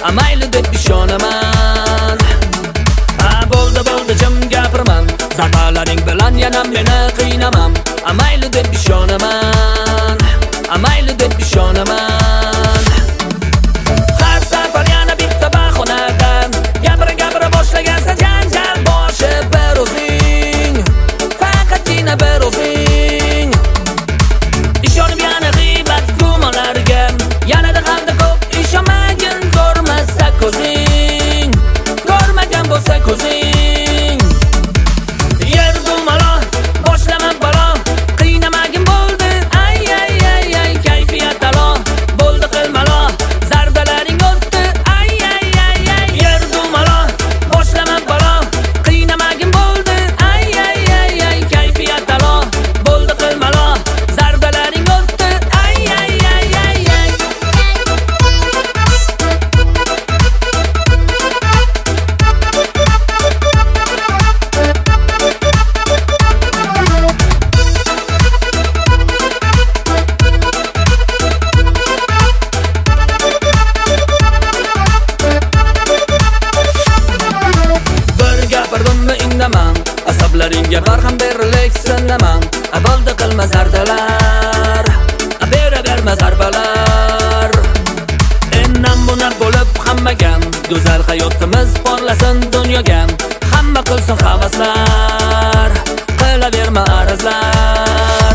mayli deb ishonaman. Bo'ldi jim gapirman, zarbalaring bilan yana meni qiynamam. Mayli deb ishonaman, mayli deb ishonaman. Har safar yana bitta bahonadan gapira boshlagansan, janjal boshi bir o'zing, faqatgina bir o'zing. Ishonib yana g'iybat gumonlarga, yanada hamda ko'p ishonmagin, ko'rmasa ko'zing, ko'rmagan bo'lsa ko'zing. Yer dumalo, boshlaman balo, qiynamagin bo'ldi, ay kayfiyat alo, bo'ldi qilmalo, zarbalaring o'tdi, ay yer dumalo, boshlaman balo, qiynamagin bo'ldi, ay kayfiyat alo, bo'ldi qilmalo, zarbalaring o'tdi, ay asablaringga barham berilek sinaman. Bo'ldi qilma zardalar, berma zarbalar. Endan buna bo'lib hammaga go'zal hayotimiz porlasin dunyoga. Hamma qilsin havaslar, qilaverma arazlar.